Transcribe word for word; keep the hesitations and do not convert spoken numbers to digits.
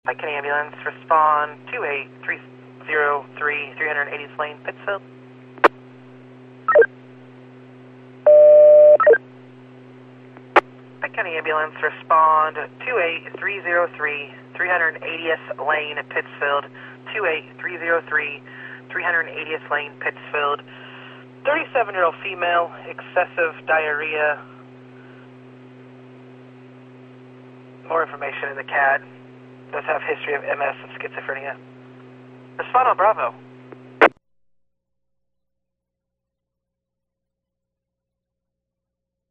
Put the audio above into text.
Pike County Ambulance, respond two eight three zero three, three eightieth Lane, Pittsfield. Pike County Ambulance, respond two eight three zero three, three eightieth Lane, Pittsfield. two eight three zero three, three eightieth Lane, Pittsfield. thirty-seven-year-old female, excessive diarrhea. More information in the C A D. Does have history of M S and schizophrenia. Respond on Bravo.